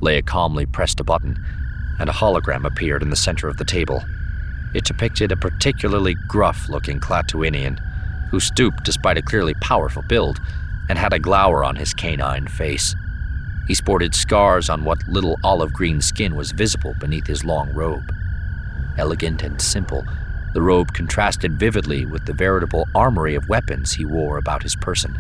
Leia calmly pressed a button, and a hologram appeared in the center of the table. It depicted a particularly gruff-looking Klatooinian who stooped despite a clearly powerful build and had a glower on his canine face. He sported scars on what little olive-green skin was visible beneath his long robe. Elegant and simple, the robe contrasted vividly with the veritable armory of weapons he wore about his person.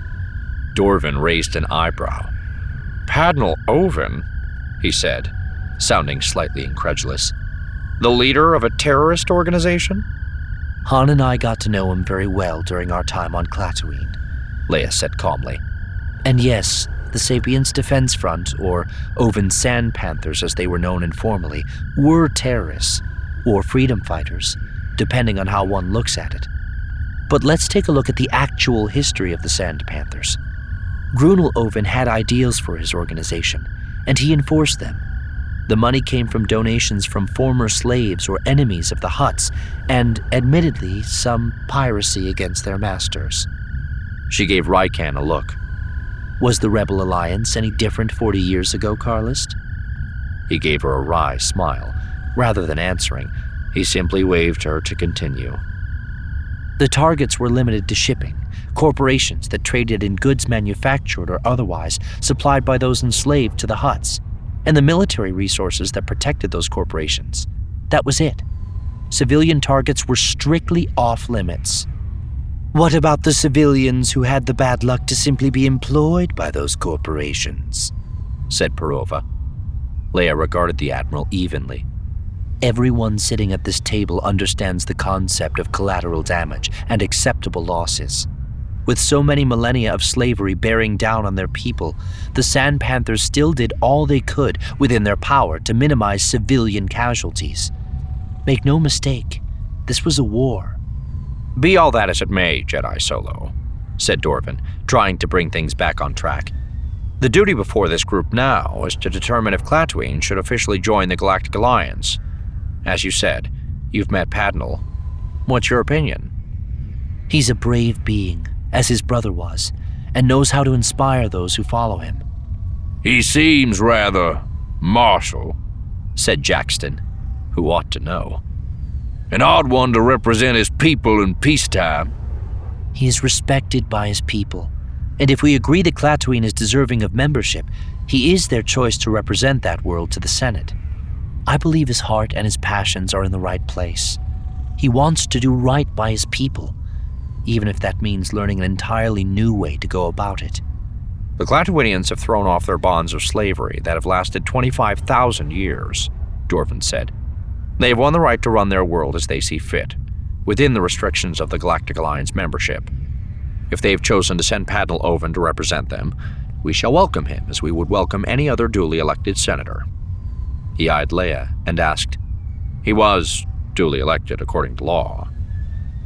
Dorvin raised an eyebrow. "Padnal Oven," he said, sounding slightly incredulous. "The leader of a terrorist organization?" Han and I got to know him very well during our time on Klatooine, Leia said calmly. And yes, the Sapience Defense Front, or Oven Sand Panthers as they were known informally, were terrorists, or freedom fighters, depending on how one looks at it. But let's take a look at the actual history of the Sand Panthers. Grunel Oven had ideals for his organization, and he enforced them. The money came from donations from former slaves or enemies of the Hutts, and, admittedly, some piracy against their masters. She gave Raikan a look. Was the Rebel Alliance any different 40 years ago, Karlist? He gave her a wry smile. Rather than answering, he simply waved her to continue. The targets were limited to shipping, corporations that traded in goods manufactured or otherwise supplied by those enslaved to the Hutts, and the military resources that protected those corporations. That was it. Civilian targets were strictly off limits. What about the civilians who had the bad luck to simply be employed by those corporations? Said Perova. Leia regarded the Admiral evenly. Everyone sitting at this table understands the concept of collateral damage and acceptable losses. With so many millennia of slavery bearing down on their people, the Sand Panthers still did all they could within their power to minimize civilian casualties. Make no mistake, this was a war. "Be all that as it may, Jedi Solo," said Dorvin, trying to bring things back on track. "The duty before this group now is to determine if Klatooine should officially join the Galactic Alliance. As you said, you've met Padnal. What's your opinion?" He's a brave being, as his brother was, and knows how to inspire those who follow him. "He seems rather martial," said Jackston, who ought to know. "An odd one to represent his people in peacetime." He is respected by his people, and if we agree that Klatooine is deserving of membership, he is their choice to represent that world to the Senate. I believe his heart and his passions are in the right place. He wants to do right by his people, even if that means learning an entirely new way to go about it. The Klatooinians have thrown off their bonds of slavery that have lasted 25,000 years, Dorvin said. They have won the right to run their world as they see fit, within the restrictions of the Galactic Alliance membership. If they have chosen to send Padnal Oven to represent them, we shall welcome him as we would welcome any other duly elected senator. He eyed Leia and asked, "He was duly elected according to law.